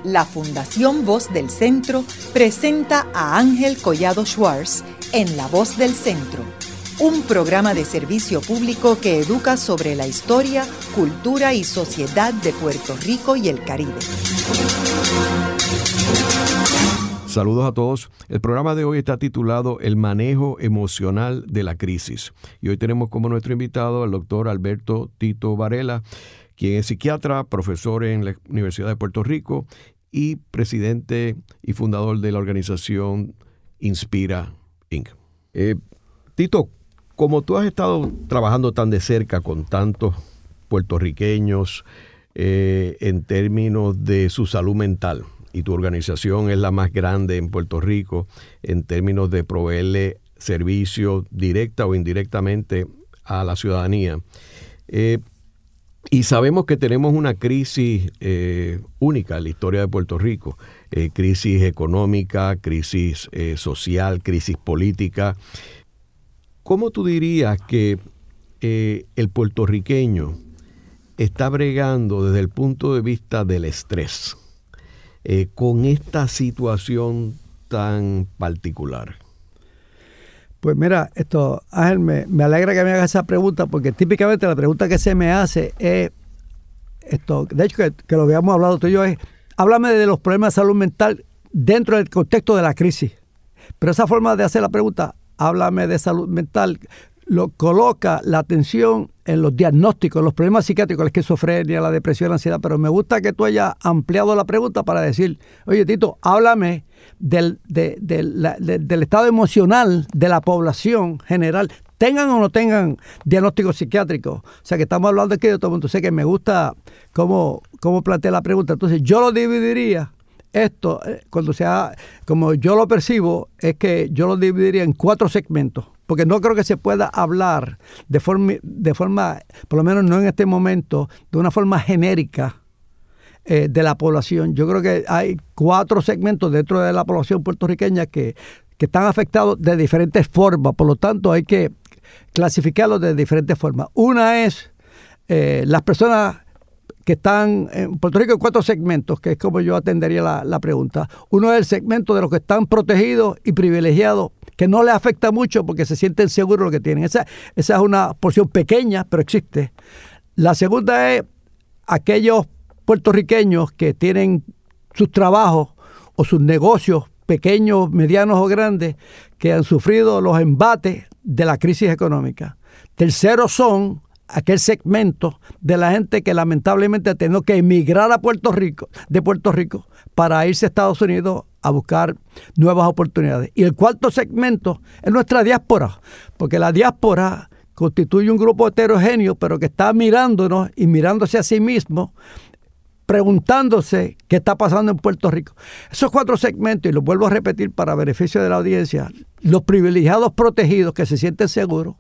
la Fundación Voz del Centro presenta a Ángel Collado Schwartz en La Voz del Centro, un programa de servicio público que educa sobre la historia, cultura y sociedad de Puerto Rico y el Caribe. Saludos a todos. El programa de hoy está titulado El manejo emocional de la crisis. Y hoy tenemos como nuestro invitado al doctor Alberto Tito Varela, quien es psiquiatra, profesor en la Universidad de Puerto Rico y presidente y fundador de la organización Inspira, Inc. Tito, como tú has estado trabajando tan de cerca con tantos puertorriqueños en términos de su salud mental, y tu organización es la más grande en Puerto Rico en términos de proveerle servicio directa o indirectamente a la ciudadanía, y sabemos que tenemos una crisis única en la historia de Puerto Rico, crisis económica, crisis social, crisis política. ¿Cómo tú dirías que el puertorriqueño está bregando desde el punto de vista del estrés con esta situación tan particular? Pues mira, Ángel, me alegra que me hagas esa pregunta, porque típicamente la pregunta que se me hace es, de hecho que lo habíamos hablado tú y yo, es, háblame de los problemas de salud mental dentro del contexto de la crisis. Pero esa forma de hacer la pregunta, háblame de salud mental, lo coloca la atención en los diagnósticos, los problemas psiquiátricos, la esquizofrenia, la depresión, la ansiedad, pero me gusta que tú hayas ampliado la pregunta para decir, oye Tito, háblame del estado emocional de la población general, tengan o no tengan diagnósticos psiquiátricos. O sea, que estamos hablando aquí de todo el mundo. Sé que me gusta cómo plantea la pregunta. Entonces, yo lo dividiría, como yo lo percibo, es que yo lo dividiría en 4 segmentos. Porque no creo que se pueda hablar de forma, por lo menos no en este momento, de una forma genérica de la población. Yo creo que hay 4 segmentos dentro de la población puertorriqueña que están afectados de diferentes formas. Por lo tanto, hay que clasificarlos de diferentes formas. Una es las personas que están en Puerto Rico en 4 segmentos, que es como yo atendería la pregunta. Uno es el segmento de los que están protegidos y privilegiados, que no les afecta mucho porque se sienten seguros de lo que tienen. Esa es una porción pequeña, pero existe. La segunda es aquellos puertorriqueños que tienen sus trabajos o sus negocios, pequeños, medianos o grandes, que han sufrido los embates de la crisis económica. Tercero son aquel segmento de la gente que lamentablemente ha tenido que emigrar a Puerto Rico para irse a Estados Unidos a buscar nuevas oportunidades. Y el cuarto segmento es nuestra diáspora, porque la diáspora constituye un grupo heterogéneo, pero que está mirándonos y mirándose a sí mismo, preguntándose qué está pasando en Puerto Rico. Esos 4 segmentos, y los vuelvo a repetir para beneficio de la audiencia, los privilegiados protegidos que se sienten seguros,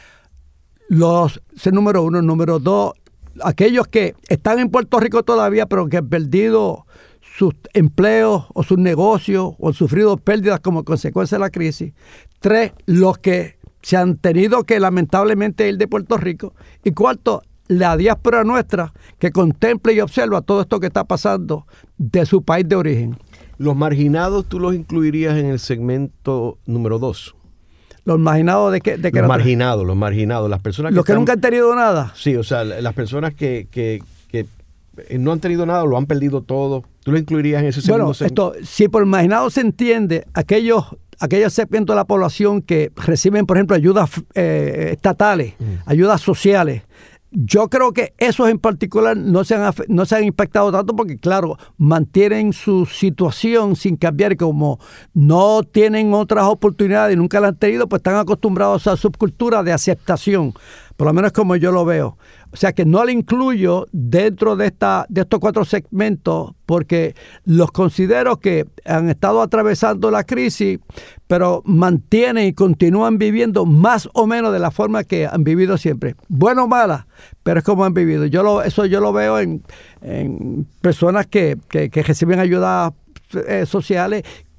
ese número 1, número 2, aquellos que están en Puerto Rico todavía, pero que han perdido sus empleos o sus negocios o han sufrido pérdidas como consecuencia de la crisis. 3, los que se han tenido que lamentablemente ir de Puerto Rico. Y 4, la diáspora nuestra que contempla y observa todo esto que está pasando de su país de origen. ¿Los marginados tú los incluirías en el segmento número 2? ¿Los marginados de qué? Los marginados, las personas que los que nunca han tenido nada. Sí, o sea, las personas que no han tenido nada o lo han perdido todo. ¿Tú lo incluirías en ese segundo segmento? Si por marginado se entiende aquellos segmentos de la población que reciben, por ejemplo, ayudas estatales, ayudas sociales. Yo creo que esos en particular no se han impactado tanto porque, claro, mantienen su situación sin cambiar. Como no tienen otras oportunidades y nunca las han tenido, pues están acostumbrados a esa subcultura de aceptación, por lo menos como yo lo veo. O sea que no le incluyo dentro de estos 4 segmentos porque los considero que han estado atravesando la crisis, pero mantienen y continúan viviendo más o menos de la forma que han vivido siempre. Bueno o mala, pero es como han vivido. Eso yo lo veo en personas que reciben ayudas sociales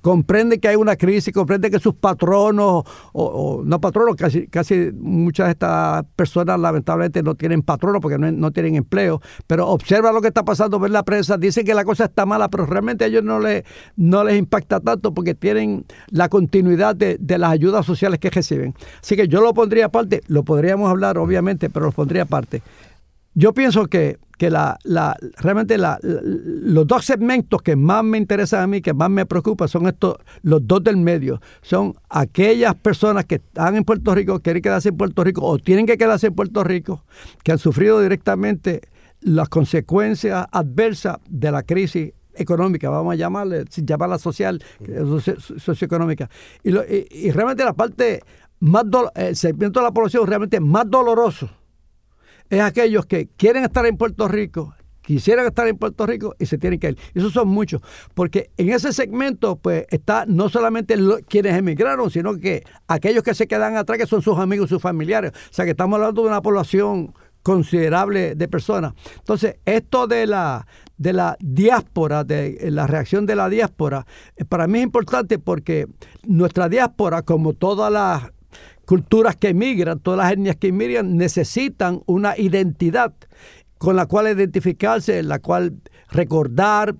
comprenden que hay una crisis, comprenden que sus patronos, o no patronos, casi muchas de estas personas lamentablemente no tienen patronos porque no tienen empleo, pero observa lo que está pasando, ven la prensa, dicen que la cosa está mala, pero realmente a ellos no les impacta tanto porque tienen la continuidad de las ayudas sociales que reciben. Así que yo lo pondría aparte, lo podríamos hablar obviamente, pero lo pondría aparte. Yo pienso que realmente los dos segmentos que más me interesan a mí, que más me preocupan, son los dos del medio. Son aquellas personas que están en Puerto Rico, quieren quedarse en Puerto Rico o tienen que quedarse en Puerto Rico, que han sufrido directamente las consecuencias adversas de la crisis económica, vamos a llamarle, sin llamarla social, socioeconómica. Y realmente la parte el segmento de la población realmente más doloroso es aquellos que quieren estar en Puerto Rico, quisieran estar en Puerto Rico y se tienen que ir. Esos son muchos, porque en ese segmento pues está no solamente quienes emigraron, sino que aquellos que se quedan atrás, que son sus amigos, sus familiares. O sea que estamos hablando de una población considerable de personas. Entonces, esto de la diáspora, de la reacción de la diáspora, para mí es importante porque nuestra diáspora, como todas las culturas que emigran, todas las etnias que emigran, necesitan una identidad con la cual identificarse, la cual recordar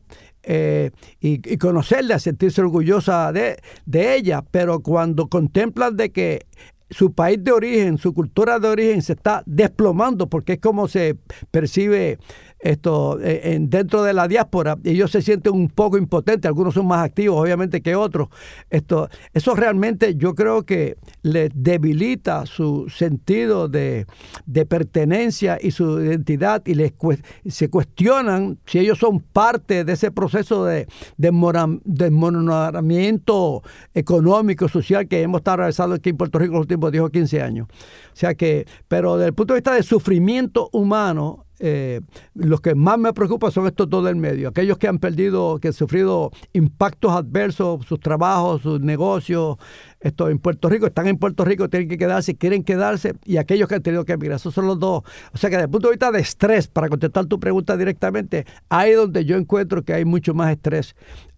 y conocerla, sentirse orgullosa de ella. Pero cuando contemplan de que su país de origen, su cultura de origen se está desplomando, porque es como se percibe esto dentro de la diáspora, y ellos se sienten un poco impotentes, algunos son más activos obviamente que otros. Eso realmente yo creo que les debilita su sentido de pertenencia y su identidad, y se cuestionan si ellos son parte de ese proceso de desmoronamiento económico, social que hemos estado atravesando aquí en Puerto Rico los últimos 10 o 15 años. O sea que, pero desde el punto de vista de sufrimiento humano, los que más me preocupan son estos dos del medio, aquellos que han sufrido impactos adversos, sus trabajos, sus negocios, en Puerto Rico, están en Puerto Rico, tienen que quedarse, quieren quedarse, y aquellos que han tenido que emigrar. Esos son los dos. O sea que desde el punto de vista de estrés, para contestar tu pregunta directamente, ahí donde yo encuentro que hay mucho más estrés,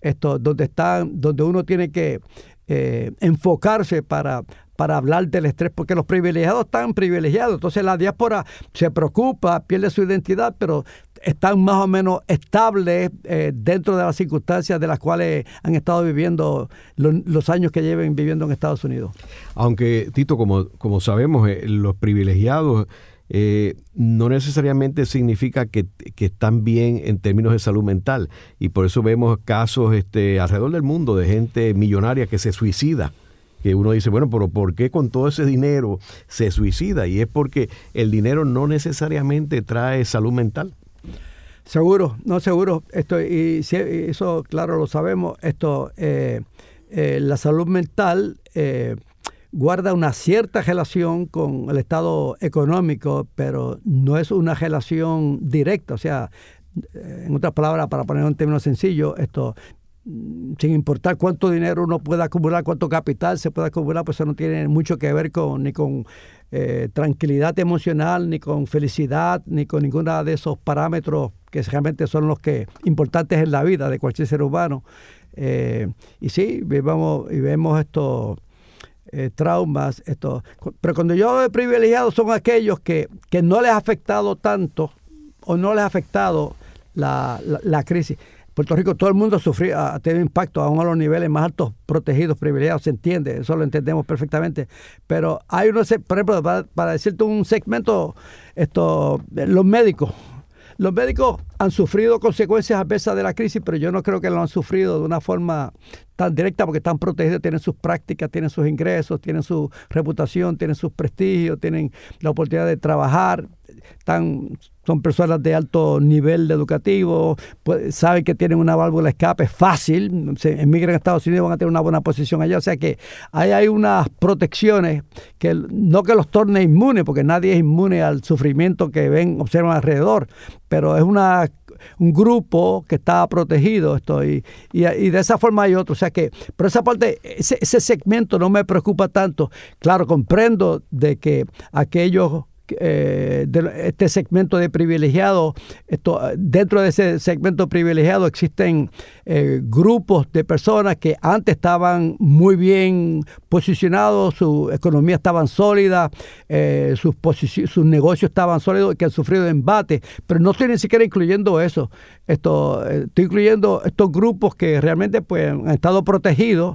donde uno tiene que enfocarse para hablar del estrés, porque los privilegiados están privilegiados. Entonces la diáspora se preocupa, pierde su identidad, pero están más o menos estables dentro de las circunstancias de las cuales han estado viviendo los años que lleven viviendo en Estados Unidos. Aunque, Tito, como sabemos, los privilegiados no necesariamente significa que están bien en términos de salud mental, y por eso vemos casos alrededor del mundo de gente millonaria que se suicida, que uno dice, bueno, pero ¿por qué con todo ese dinero se suicida? Y es porque el dinero no necesariamente trae salud mental. Seguro. Y eso, claro, lo sabemos. La salud mental guarda una cierta relación con el estado económico, pero no es una relación directa. O sea, en otras palabras, para poner un término sencillo, sin importar cuánto dinero uno pueda acumular, cuánto capital se pueda acumular, pues eso no tiene mucho que ver ni con tranquilidad emocional, ni con felicidad, ni con ninguno de esos parámetros que realmente son los que importantes en la vida de cualquier ser humano. Y sí, vemos estos traumas. Pero cuando yo hablo de privilegiados, son aquellos que no les ha afectado tanto o no les ha afectado la crisis. Puerto Rico, todo el mundo ha tenido impacto, aún a los niveles más altos, protegidos, privilegiados, se entiende, eso lo entendemos perfectamente. Pero hay unos, por ejemplo, para decirte un segmento, los médicos. Los médicos han sufrido consecuencias adversas de la crisis, pero yo no creo que lo han sufrido de una forma tan directa, porque están protegidos, tienen sus prácticas, tienen sus ingresos, tienen su reputación, tienen sus prestigios, tienen la oportunidad de trabajar, son personas de alto nivel educativo, saben que tienen una válvula de escape fácil, se emigran a Estados Unidos, van a tener una buena posición allá. O sea que hay unas protecciones que no que los torne inmunes, porque nadie es inmune al sufrimiento que observan alrededor, pero es un grupo que está protegido y de esa forma hay otros. O sea que por esa parte ese segmento no me preocupa tanto. Claro, comprendo de que aquellos este segmento de privilegiados. Dentro de ese segmento privilegiado existen grupos de personas que antes estaban muy bien posicionados, su economía estaban sólida, sus negocios estaban sólidos y que han sufrido embate, pero no estoy ni siquiera incluyendo eso. Estoy incluyendo estos grupos que realmente pues, han estado protegidos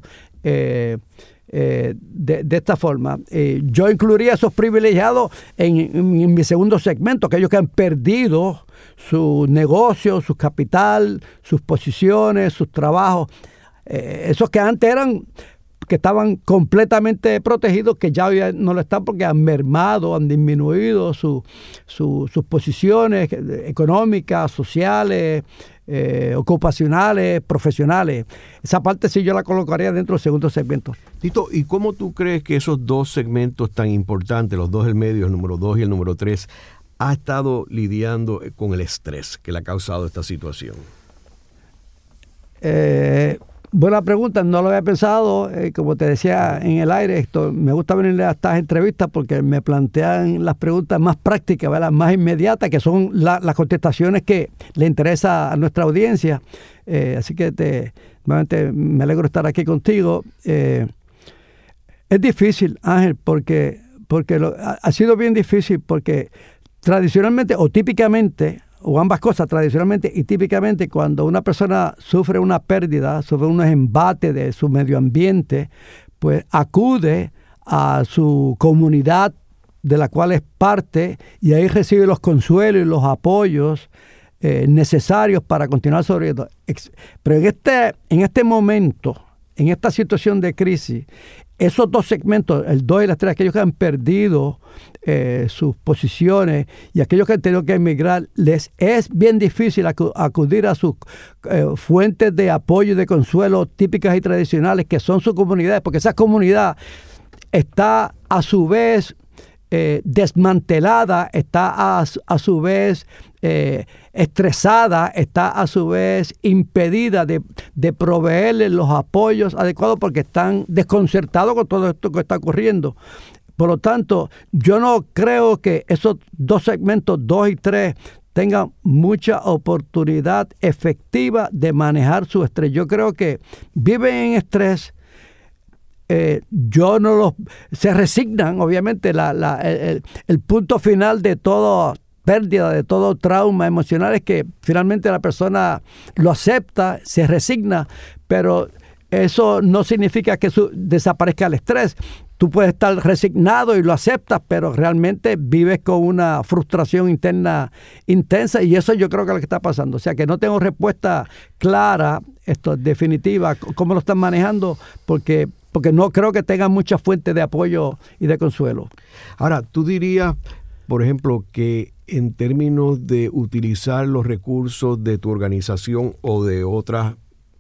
de esta forma. Yo incluiría a esos privilegiados en mi segundo segmento, aquellos que han perdido su negocio, su capital, sus posiciones, sus trabajos, esos que antes que estaban completamente protegidos, que ya hoy no lo están porque han mermado, han disminuido sus posiciones económicas, sociales, ocupacionales, profesionales. Esa parte sí yo la colocaría dentro del segundo segmento. Tito, ¿y cómo tú crees que esos dos segmentos tan importantes, los dos del medio, el número 2 y el número 3, ha estado lidiando con el estrés que le ha causado esta situación? Buena pregunta, no lo había pensado. Como te decía en el aire, me gusta venir a estas entrevistas porque me plantean las preguntas más prácticas, ¿verdad? Más inmediatas, que son las contestaciones que le interesa a nuestra audiencia. Así que nuevamente me alegro de estar aquí contigo. Es difícil, Ángel, porque ha sido bien difícil, porque tradicionalmente o típicamente, o ambas cosas, tradicionalmente y típicamente, cuando una persona sufre una pérdida, sufre un embate de su medio ambiente, pues acude a su comunidad de la cual es parte y ahí recibe los consuelos y los apoyos necesarios para continuar sobreviviendo. Pero en este momento, en esta situación de crisis, esos dos segmentos, el 2 y el 3, aquellos que han perdido sus posiciones y aquellos que han tenido que emigrar, les es bien difícil acudir a sus fuentes de apoyo y de consuelo típicas y tradicionales, que son sus comunidades, porque esa comunidad está a su vez desmantelada, está a su vez estresada, está a su vez impedida de proveerle los apoyos adecuados porque están desconcertados con todo esto que está ocurriendo. Por lo tanto, yo no creo que esos dos segmentos, 2 y 3, tengan mucha oportunidad efectiva de manejar su estrés. Yo creo que viven en estrés. Se resignan, obviamente, el punto final de todo pérdida, de todo trauma emocional es que finalmente la persona lo acepta, se resigna, pero eso no significa que desaparezca el estrés. Tú puedes estar resignado y lo aceptas, pero realmente vives con una frustración interna intensa, y eso yo creo que es lo que está pasando. O sea, que no tengo respuesta clara, definitiva, cómo lo están manejando, porque no creo que tengan muchas fuentes de apoyo y de consuelo. Ahora, tú dirías, por ejemplo, que en términos de utilizar los recursos de tu organización o de otros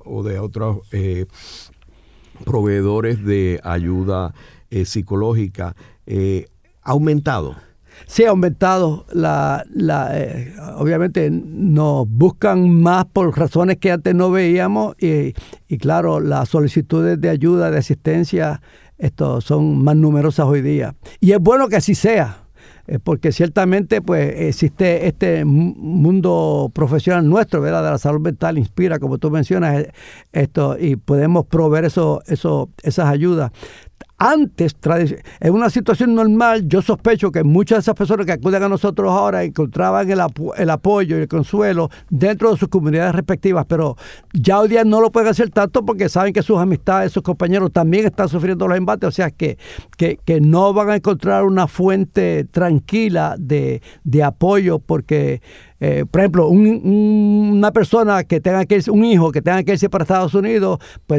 proveedores de ayuda psicológica, ¿ha aumentado? Sí, ha aumentado. Obviamente nos buscan más por razones que antes no veíamos y claro, las solicitudes de ayuda, de asistencia, son más numerosas hoy día. Y es bueno que así sea, porque ciertamente pues existe este mundo profesional nuestro, ¿verdad?, de la salud mental, Inspira, como tú mencionas, y podemos proveer esas ayudas. Antes, en una situación normal, yo sospecho que muchas de esas personas que acuden a nosotros ahora encontraban el apoyo y el consuelo dentro de sus comunidades respectivas, pero ya hoy día no lo pueden hacer tanto porque saben que sus amistades, sus compañeros también están sufriendo los embates, o sea que no van a encontrar una fuente tranquila de apoyo porque... por ejemplo, una persona que tenga que irse, un hijo que tenga que irse para Estados Unidos, pues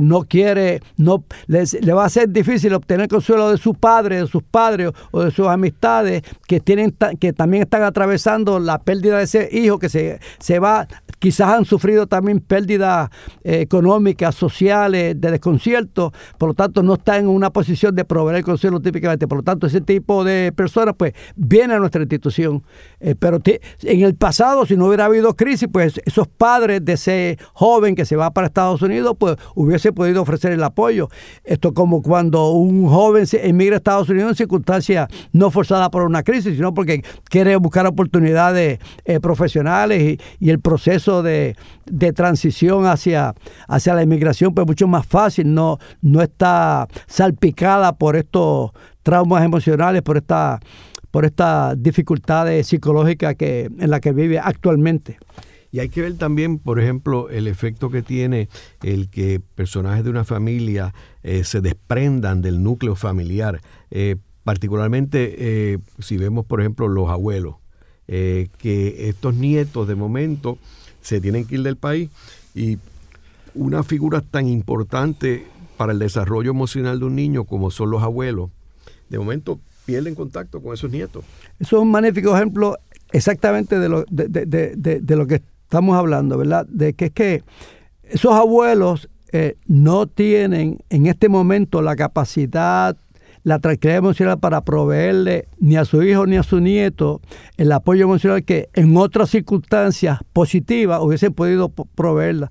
le va a ser difícil obtener consuelo de su padre, de sus padres o de sus amistades que también están atravesando la pérdida de ese hijo que se va. Quizás han sufrido también pérdidas económicas, sociales, de desconcierto, por lo tanto no están en una posición de proveer el consuelo típicamente. Por lo tanto, ese tipo de personas pues vienen a nuestra institución. Pero en el pasado pasado, si no hubiera habido crisis, pues esos padres de ese joven que se va para Estados Unidos, pues hubiese podido ofrecer el apoyo. Esto como cuando un joven se emigra a Estados Unidos en circunstancias no forzadas por una crisis, sino porque quiere buscar oportunidades profesionales y el proceso de transición hacia la inmigración pues mucho más fácil, no está salpicada por estos traumas emocionales, por estas dificultades psicológicas en las que vive actualmente. Y hay que ver también, por ejemplo, el efecto que tiene el que personajes de una familia se desprendan del núcleo familiar. Particularmente si vemos, por ejemplo, los abuelos, que estos nietos de momento se tienen que ir del país y una figura tan importante para el desarrollo emocional de un niño como son los abuelos, de momento pierden contacto con esos nietos. Eso es un magnífico ejemplo exactamente de lo que estamos hablando, ¿verdad? De que es que esos abuelos no tienen en este momento la capacidad, la tranquilidad emocional para proveerle ni a su hijo ni a su nieto el apoyo emocional que en otras circunstancias positivas hubiesen podido proveerla.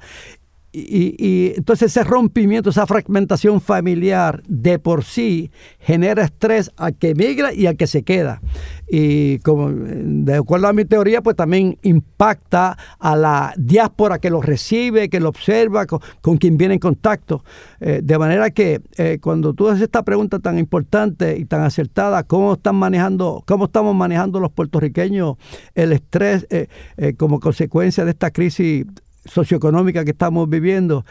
Y entonces ese rompimiento, esa fragmentación familiar de por sí genera estrés al que emigra y al que se queda. Y como de acuerdo a mi teoría, pues también impacta a la diáspora que lo recibe, que lo observa, con quien viene en contacto. De manera que cuando tú haces esta pregunta tan importante y tan acertada, ¿cómo estamos manejando los puertorriqueños el estrés como consecuencia de esta crisis socioeconómica que estamos viviendo?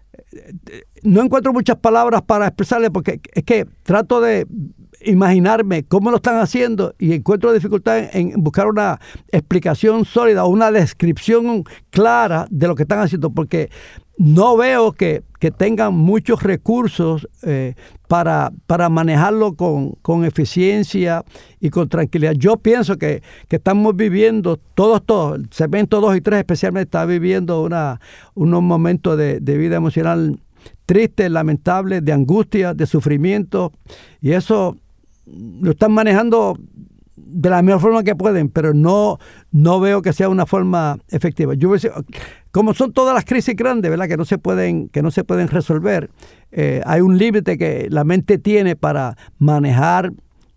No encuentro muchas palabras para expresarle porque es que trato de imaginarme cómo lo están haciendo y encuentro dificultad en buscar una explicación sólida o una descripción clara de lo que están haciendo, porque no veo que tengan muchos recursos para manejarlo con eficiencia y con tranquilidad. Yo pienso que estamos viviendo, el segmento 2 y 3 especialmente, está viviendo unos momentos de vida emocional triste, lamentable, de angustia, de sufrimiento, y eso lo están manejando de la mejor forma que pueden, pero no veo que sea una forma efectiva. Yo como son todas las crisis grandes, ¿verdad?, que no se pueden resolver, hay un límite que la mente tiene para manejar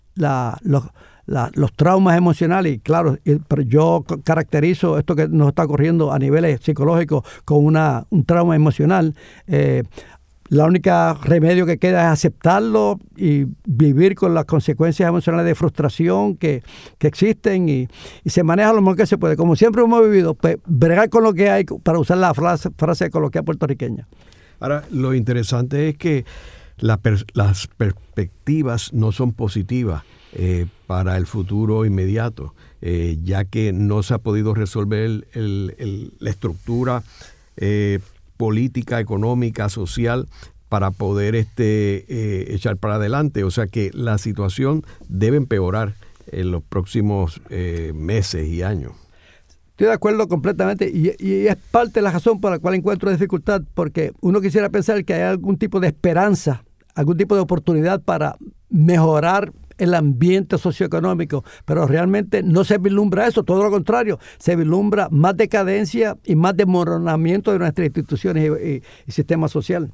los traumas emocionales, y claro, pero yo caracterizo esto que nos está ocurriendo a niveles psicológicos con un trauma emocional. La única remedio que queda es aceptarlo y vivir con las consecuencias emocionales de frustración que existen y se maneja lo mejor que se puede. Como siempre hemos vivido, pues, bregar con lo que hay, para usar la frase coloquial puertorriqueña. Ahora, lo interesante es que las perspectivas no son positivas para el futuro inmediato, ya que no se ha podido resolver la estructura política, económica, social, para poder echar para adelante. O sea que la situación debe empeorar en los próximos meses y años. Estoy de acuerdo completamente y es parte de la razón por la cual encuentro dificultad, porque uno quisiera pensar que hay algún tipo de esperanza, algún tipo de oportunidad para mejorar el ambiente socioeconómico, pero realmente no se vislumbra eso, todo lo contrario, se vislumbra más decadencia y más desmoronamiento de nuestras instituciones y sistema social.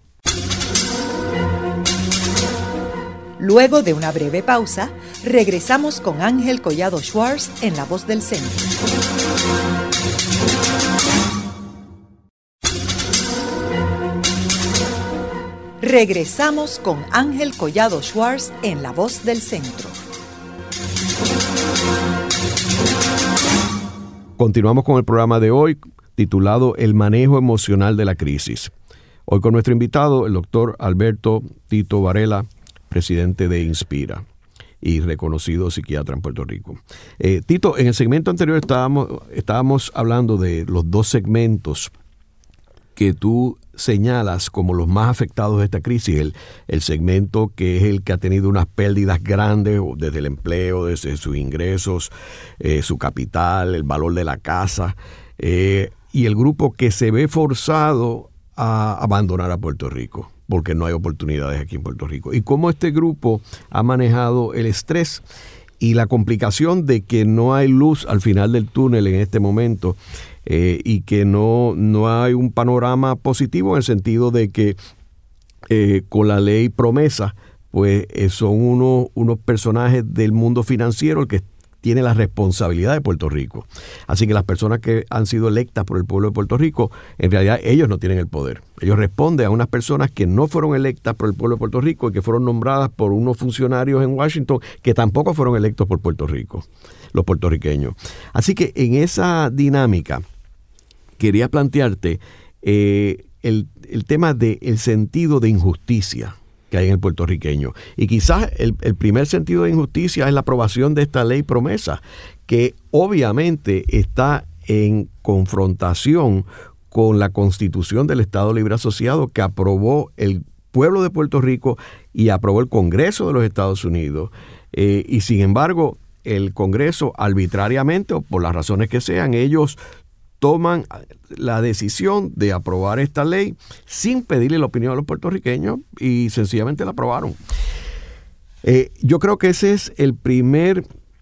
Luego de una breve pausa, regresamos con Ángel Collado Schwartz en La Voz del Centro. Regresamos con Ángel Collado Schwartz en La Voz del Centro. Continuamos con el programa de hoy titulado El manejo emocional de la crisis. Hoy con nuestro invitado, el doctor Alberto Tito Varela, presidente de Inspira y reconocido psiquiatra en Puerto Rico. Tito, en el segmento anterior estábamos hablando de los dos segmentos que tú señalas como los más afectados de esta crisis. El segmento que es el que ha tenido unas pérdidas grandes desde el empleo, desde sus ingresos, su capital, el valor de la casa, y el grupo que se ve forzado a abandonar a Puerto Rico porque no hay oportunidades aquí en Puerto Rico. Y cómo este grupo ha manejado el estrés y la complicación de que no hay luz al final del túnel en este momento, y que no hay un panorama positivo en el sentido de que con la ley promesa, pues son unos personajes del mundo financiero el que tiene la responsabilidad de Puerto Rico. Así que las personas que han sido electas por el pueblo de Puerto Rico, en realidad ellos no tienen el poder. Ellos responden a unas personas que no fueron electas por el pueblo de Puerto Rico y que fueron nombradas por unos funcionarios en Washington que tampoco fueron electos por Puerto Rico, los puertorriqueños. Así que en esa dinámica quería plantearte el tema del sentido de injusticia que hay en el puertorriqueño. Y quizás el primer sentido de injusticia es la aprobación de esta ley promesa, que obviamente está en confrontación con la Constitución del Estado Libre Asociado que aprobó el pueblo de Puerto Rico y aprobó el Congreso de los Estados Unidos. Y sin embargo, el Congreso arbitrariamente, o por las razones que sean, ellos toman la decisión de aprobar esta ley sin pedirle la opinión a los puertorriqueños y sencillamente la aprobaron. Yo creo que ese es el primer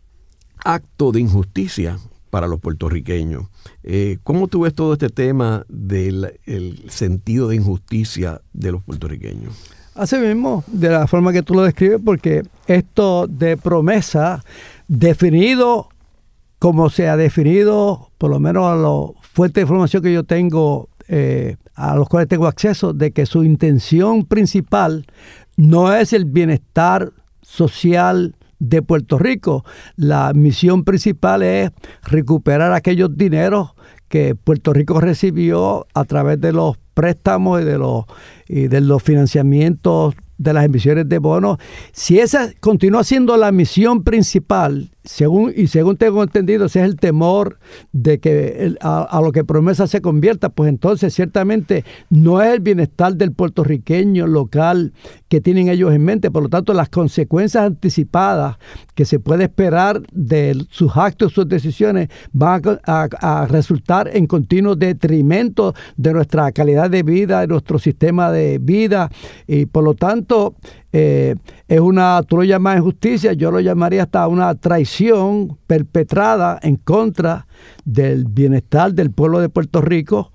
acto de injusticia para los puertorriqueños. ¿Cómo tú ves todo este tema del sentido de injusticia de los puertorriqueños? Así mismo, de la forma que tú lo describes, porque esto de promesa, definido como se ha definido, por lo menos a la fuente de información que yo tengo, a los cuales tengo acceso, de que su intención principal no es el bienestar social de Puerto Rico. La misión principal es recuperar aquellos dineros que Puerto Rico recibió a través de los préstamos y de los financiamientos de las emisiones de bonos. Si esa continúa siendo la misión principal, según tengo entendido, ese es el temor de que a lo que promesa se convierta, pues entonces ciertamente no es el bienestar del puertorriqueño local que tienen ellos en mente. Por lo tanto, las consecuencias anticipadas que se puede esperar de sus actos, sus decisiones, van a resultar en continuo detrimento de nuestra calidad de vida, de nuestro sistema de vida, y por lo tanto es una, tú lo llamas injusticia, yo lo llamaría hasta una traición perpetrada en contra del bienestar del pueblo de Puerto Rico.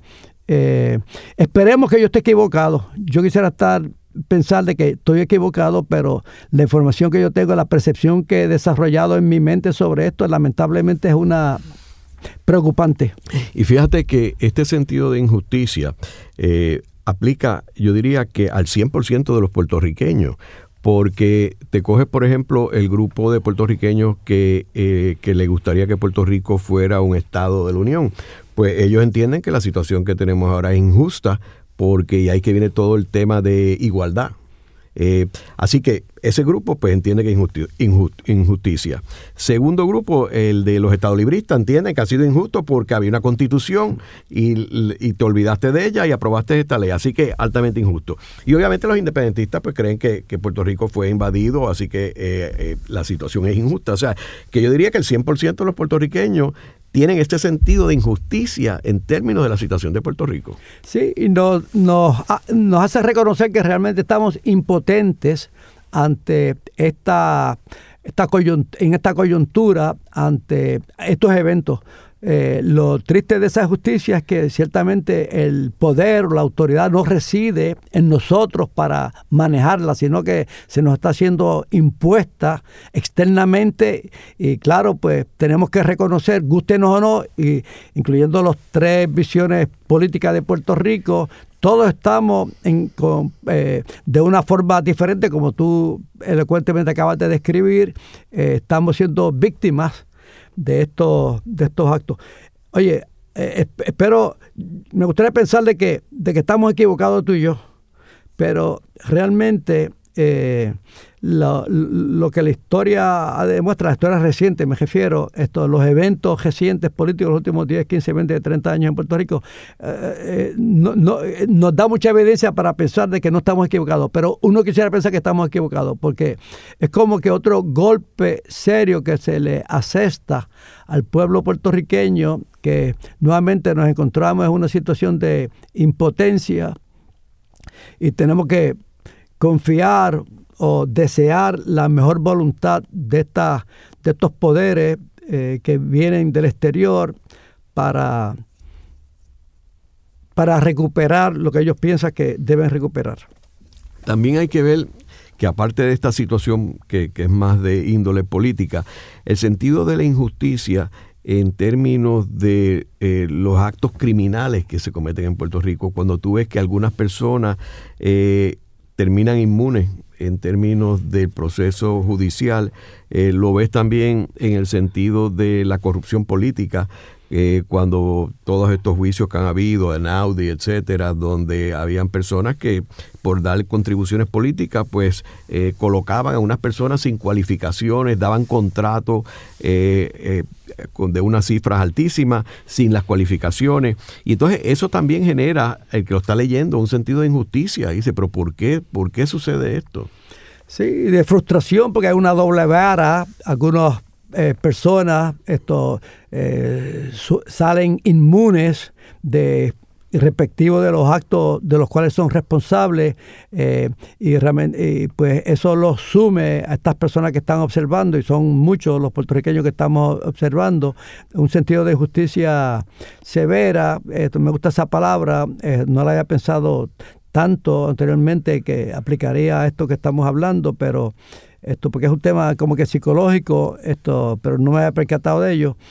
Esperemos que yo esté equivocado. Yo quisiera pensar de que estoy equivocado, pero la información que yo tengo, la percepción que he desarrollado en mi mente sobre esto, lamentablemente es una preocupante. Y fíjate que este sentido de injusticia aplica, yo diría que al 100% de los puertorriqueños, porque te coges, por ejemplo, el grupo de puertorriqueños que le gustaría que Puerto Rico fuera un estado de la Unión. Pues ellos entienden que la situación que tenemos ahora es injusta, porque ahí que viene todo el tema de igualdad. Así que ese grupo pues entiende que es injusticia. Segundo grupo, el de los estadolibristas, entiende que ha sido injusto porque había una constitución y te olvidaste de ella y aprobaste esta ley, así que altamente injusto. Y obviamente los independentistas pues creen que Puerto Rico fue invadido, así que la situación es injusta. O sea, que yo diría que el 100% de los puertorriqueños tienen este sentido de injusticia en términos de la situación de Puerto Rico. Sí, y nos hace reconocer que realmente estamos impotentes ante esta coyuntura, ante estos eventos. Lo triste de esa justicia es que ciertamente el poder o la autoridad no reside en nosotros para manejarla, sino que se nos está siendo impuesta externamente, y claro, pues tenemos que reconocer, gústenos o no, y incluyendo las tres visiones políticas de Puerto Rico, todos estamos de una forma diferente, como tú elocuentemente acabas de describir, estamos siendo víctimas de estos actos. Oye, espero, me gustaría pensar de que estamos equivocados tú y yo, pero realmente lo que la historia demuestra, la historia reciente, me refiero, los eventos recientes políticos de los últimos 10, 15, 20, 30 años en Puerto Rico, nos da mucha evidencia para pensar de que no estamos equivocados, pero uno quisiera pensar que estamos equivocados, porque es como que otro golpe serio que se le asesta al pueblo puertorriqueño, que nuevamente nos encontramos en una situación de impotencia y tenemos que confiar o desear la mejor voluntad de estos poderes que vienen del exterior para recuperar lo que ellos piensan que deben recuperar. También hay que ver que aparte de esta situación que es más de índole política, el sentido de la injusticia en términos de los actos criminales que se cometen en Puerto Rico, cuando tú ves que algunas personas terminan inmunes en términos del proceso judicial, lo ves también en el sentido de la corrupción política, cuando todos estos juicios que han habido en Audi, etcétera, donde habían personas que por dar contribuciones políticas, pues colocaban a unas personas sin cualificaciones, daban contratos de unas cifras altísimas, sin las cualificaciones. Y entonces eso también genera, el que lo está leyendo, un sentido de injusticia. Y dice, pero ¿por qué sucede esto? Sí, de frustración, porque hay una doble vara. Algunas personas salen inmunes respectivo de los actos de los cuales son responsables, y pues eso los sume a estas personas que están observando, y son muchos los puertorriqueños que estamos observando, un sentido de justicia severa. Me gusta esa palabra, no la había pensado tanto anteriormente que aplicaría a esto que estamos hablando, pero porque es un tema como que psicológico, pero no me había percatado de ello,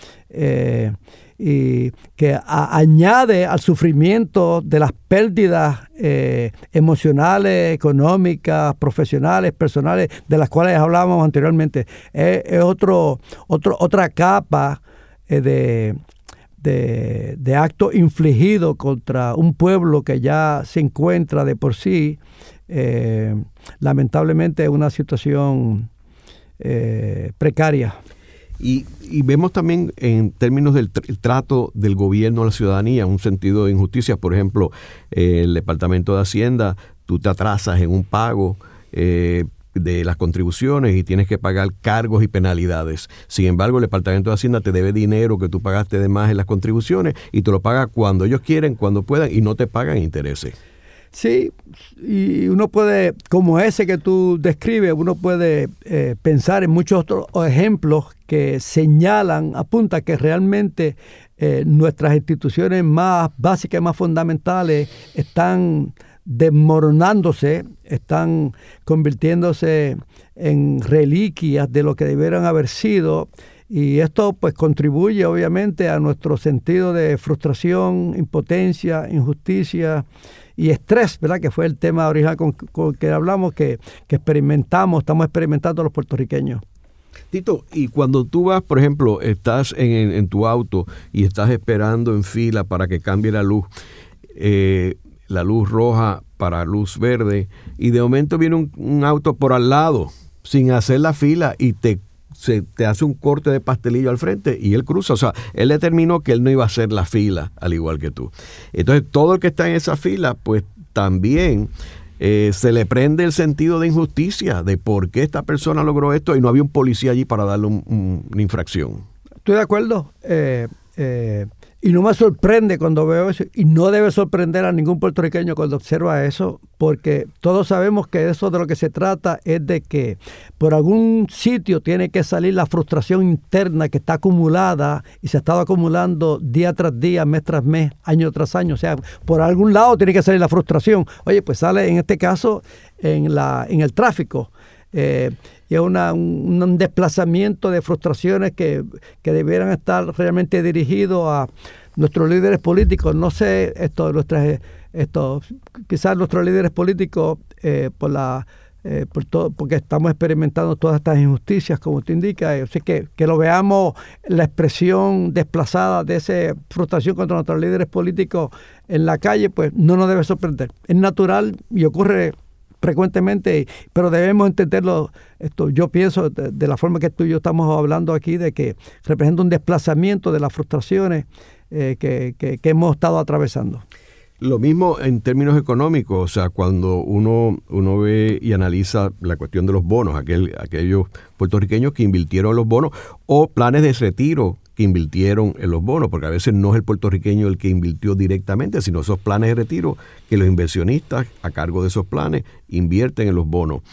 y que añade al sufrimiento de las pérdidas emocionales, económicas, profesionales, personales, de las cuales hablábamos anteriormente. Es otra capa de acto infligido contra un pueblo que ya se encuentra de por sí lamentablemente en una situación precaria. Y vemos también en términos del trato del gobierno a la ciudadanía, un sentido de injusticia. Por ejemplo, el Departamento de Hacienda, tú te atrasas en un pago de las contribuciones y tienes que pagar cargos y penalidades. Sin embargo, el Departamento de Hacienda te debe dinero que tú pagaste de más en las contribuciones y te lo paga cuando ellos quieren, cuando puedan, y no te pagan intereses. Sí, y uno puede, como ese que tú describes, uno puede pensar en muchos otros ejemplos que señalan, apunta que realmente nuestras instituciones más básicas, más fundamentales, están desmoronándose, están convirtiéndose en reliquias de lo que debieran haber sido. Y esto pues contribuye obviamente a nuestro sentido de frustración, impotencia, injusticia y estrés, ¿verdad? Que fue el tema original con que hablamos, que estamos experimentando los puertorriqueños. Tito, y cuando tú vas, por ejemplo, estás en tu auto y estás esperando en fila para que cambie la luz roja para luz verde, y de momento viene un auto por al lado sin hacer la fila y te hace un corte de pastelillo al frente y él cruza. O sea, él determinó que él no iba a hacer la fila al igual que tú. Entonces, todo el que está en esa fila, pues también se le prende el sentido de injusticia de por qué esta persona logró esto y no había un policía allí para darle una infracción. Estoy de acuerdo. Y no me sorprende cuando veo eso, y no debe sorprender a ningún puertorriqueño cuando observa eso, porque todos sabemos que eso de lo que se trata es de que por algún sitio tiene que salir la frustración interna que está acumulada y se ha estado acumulando día tras día, mes tras mes, año tras año. O sea, por algún lado tiene que salir la frustración. Oye, pues sale en este caso en el tráfico. Y es un desplazamiento de frustraciones que debieran estar realmente dirigidos a nuestros líderes políticos. No sé, quizás nuestros líderes políticos porque estamos experimentando todas estas injusticias, como te indica, así que lo veamos, la expresión desplazada de esa frustración contra nuestros líderes políticos en la calle, pues no nos debe sorprender. Es natural y ocurre frecuentemente, pero debemos entenderlo. Yo pienso de la forma que tú y yo estamos hablando aquí, de que representa un desplazamiento de las frustraciones que hemos estado atravesando. Lo mismo en términos económicos, o sea, cuando uno ve y analiza la cuestión de los bonos, aquellos puertorriqueños que invirtieron en los bonos o planes de retiro que invirtieron en los bonos, porque a veces no es el puertorriqueño el que invirtió directamente, sino esos planes de retiro que los inversionistas a cargo de esos planes invierten en los bonos.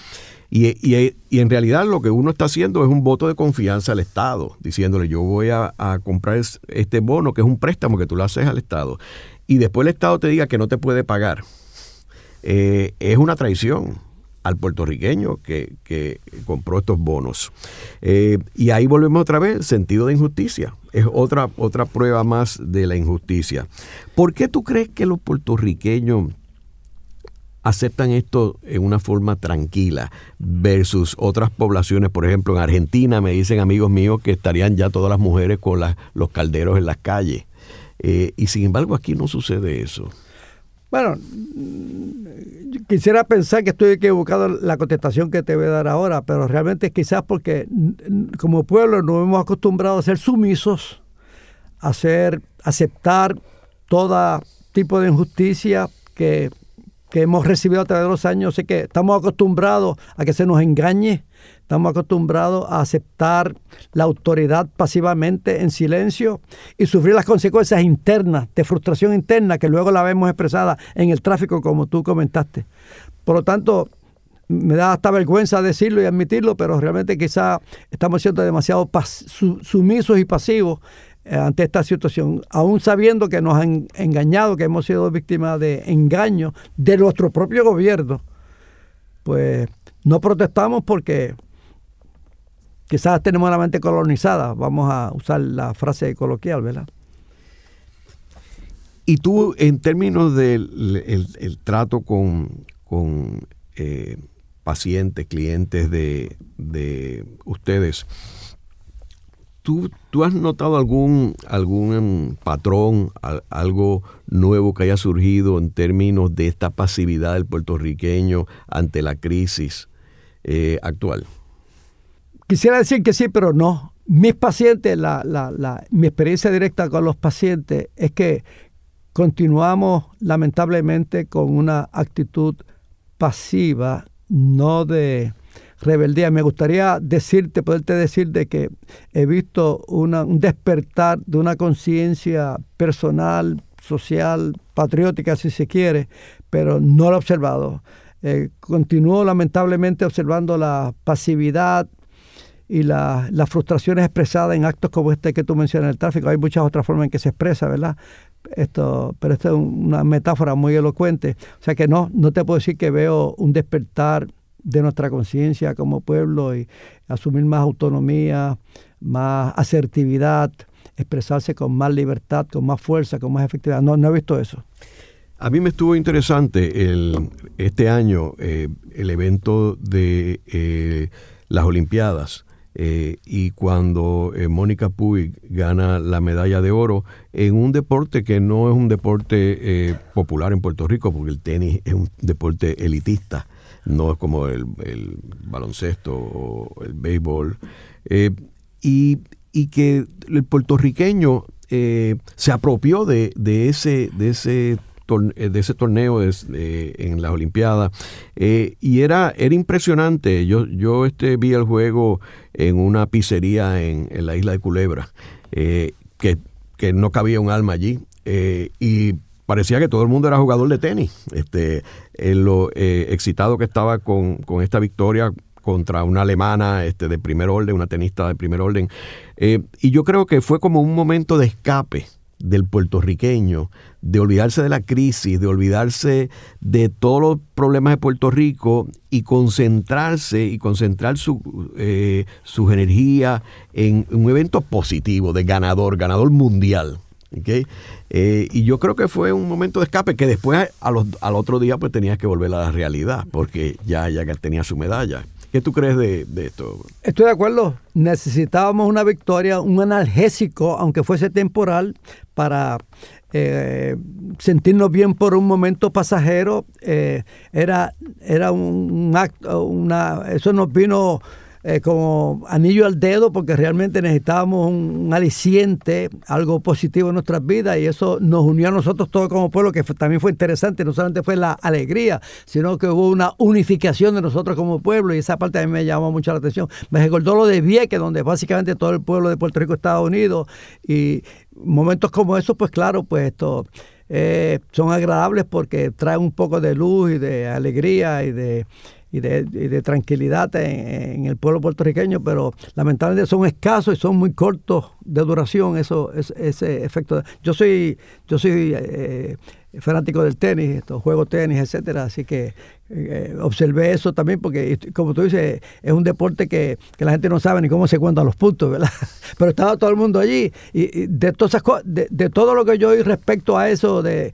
Y en realidad lo que uno está haciendo es un voto de confianza al Estado, diciéndole yo voy a comprar este bono, que es un préstamo que tú le haces al Estado, y después el Estado te diga que no te puede pagar. Es una traición al puertorriqueño que compró estos bonos. Y ahí volvemos otra vez, sentido de injusticia. Es otra prueba más de la injusticia. ¿Por qué tú crees que los puertorriqueños aceptan esto en una forma tranquila versus otras poblaciones? Por ejemplo, en Argentina me dicen amigos míos que estarían ya todas las mujeres con los calderos en las calles. Y sin embargo aquí no sucede eso. Bueno, quisiera pensar que estoy equivocado en la contestación que te voy a dar ahora, pero realmente quizás porque como pueblo nos hemos acostumbrado a ser sumisos, a aceptar todo tipo de injusticia que hemos recibido a través de los años. Así que estamos acostumbrados a que se nos engañe, estamos acostumbrados a aceptar la autoridad pasivamente en silencio y sufrir las consecuencias internas, de frustración interna, que luego la vemos expresada en el tráfico, como tú comentaste. Por lo tanto, me da hasta vergüenza decirlo y admitirlo, pero realmente quizá estamos siendo demasiado sumisos y pasivos ante esta situación, aún sabiendo que nos han engañado, que hemos sido víctimas de engaños de nuestro propio gobierno. Pues no protestamos porque quizás tenemos la mente colonizada, vamos a usar la frase coloquial, ¿verdad? Y tú, en términos del el trato con pacientes, clientes de ustedes, ¿Tú has notado algún patrón, algo nuevo que haya surgido en términos de esta pasividad del puertorriqueño ante la crisis actual? Quisiera decir que sí, pero no. Mis pacientes, mi experiencia directa con los pacientes es que continuamos lamentablemente con una actitud pasiva, no de rebeldía. Me gustaría poderte decir de que he visto un despertar de una conciencia personal, social, patriótica, si se quiere, pero no lo he observado. Continúo lamentablemente observando la pasividad y las frustraciones expresadas en actos como este que tú mencionas en el tráfico. Hay muchas otras formas en que se expresa, ¿verdad? Pero esta es una metáfora muy elocuente. O sea que no te puedo decir que veo un despertar de nuestra conciencia como pueblo y asumir más autonomía, más asertividad, expresarse con más libertad, con más fuerza, con más efectividad. No he visto eso. A mí me estuvo interesante este año el evento de las Olimpiadas y cuando Mónica Puig gana la medalla de oro en un deporte que no es un deporte popular en Puerto Rico, porque el tenis es un deporte elitista. No es como el baloncesto o el béisbol. Y que el puertorriqueño se apropió de ese torneo en las Olimpiadas. Y era impresionante. Yo vi el juego en una pizzería en la isla de Culebra, que no cabía un alma allí. Y parecía que todo el mundo era jugador de tenis. Lo excitado que estaba con esta victoria contra una alemana de primer orden, una tenista de primer orden. Y yo creo que fue como un momento de escape del puertorriqueño, de olvidarse de la crisis, de olvidarse de todos los problemas de Puerto Rico y concentrar su energía en un evento positivo, de ganador mundial. ¿Okay? Y yo creo que fue un momento de escape que después al otro día pues tenías que volver a la realidad porque ya tenía su medalla. ¿Qué tú crees de esto? Estoy de acuerdo. Necesitábamos una victoria, un analgésico, aunque fuese temporal, para sentirnos bien por un momento pasajero. Era un acto, eso nos vino como anillo al dedo, porque realmente necesitábamos un aliciente, algo positivo en nuestras vidas, y eso nos unió a nosotros todos como pueblo, que también fue interesante. No solamente fue la alegría, sino que hubo una unificación de nosotros como pueblo, y esa parte a mí me llamó mucho la atención. Me recordó lo de Vieques, donde básicamente todo el pueblo de Puerto Rico estaba unido, y momentos como esos, pues claro, pues esto son agradables porque traen un poco de luz y de alegría y de tranquilidad en el pueblo puertorriqueño, pero lamentablemente son escasos y son muy cortos de duración ese efecto. Yo soy fanático del tenis, juego tenis, etcétera, así que observé eso también porque, como tú dices, es un deporte que la gente no sabe ni cómo se cuentan los puntos, ¿verdad? Pero estaba todo el mundo allí y de todas esas cosas, de todo lo que yo oí respecto a eso de